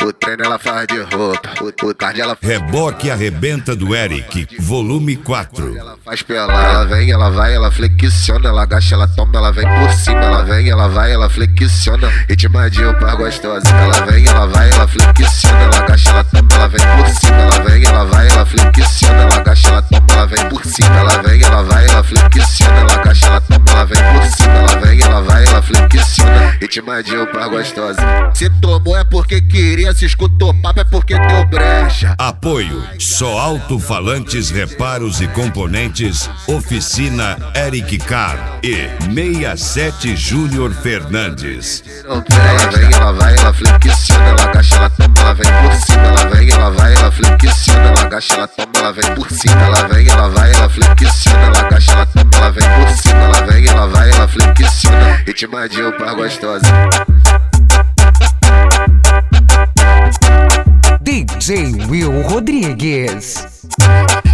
O treino ela faz de roupa, o tarde ela Reboque Arrebenta do Eric, volume 4. ela faz pela, ela vem, ela vai, ela flexiona, ela agacha, ela toma, ela vem por cima, ela vem, ela vai, ela flexiona, ritmadinho pra gostosa, ela vem, ela vai, ela flexiona, ela agacha, ela toma, ela vem por cima, ela vem, ela vai, ela flexiona, ela agacha, ela toma, ela vem por cima, ela vem, ela vai, ela flexiona, ela agacha, ela toma, ela vem por cima, ela vem, ela vai, ela flexiona, ritmadinho pra gostosa. Se tomou é porque queria, se escutou papo é porque deu brecha. Apoio: Só Alto-Falantes, Reparos e Componentes, Oficina Eric Carr e 67 Júnior Fernandes. Ela vem, ela vai, ela flexiona, ela agacha, ela toma, ela vem por cima, ela vem, ela vai, ela flexiona, ela agacha, ela toma, ela vem por cima, ela vem, ela vai, ela flexiona, ela agacha, ela toma, ela vem por cima, ela vem, ela vai, ela flexiona, ritmadinho pra gostosa. DJ Will Rodrigues.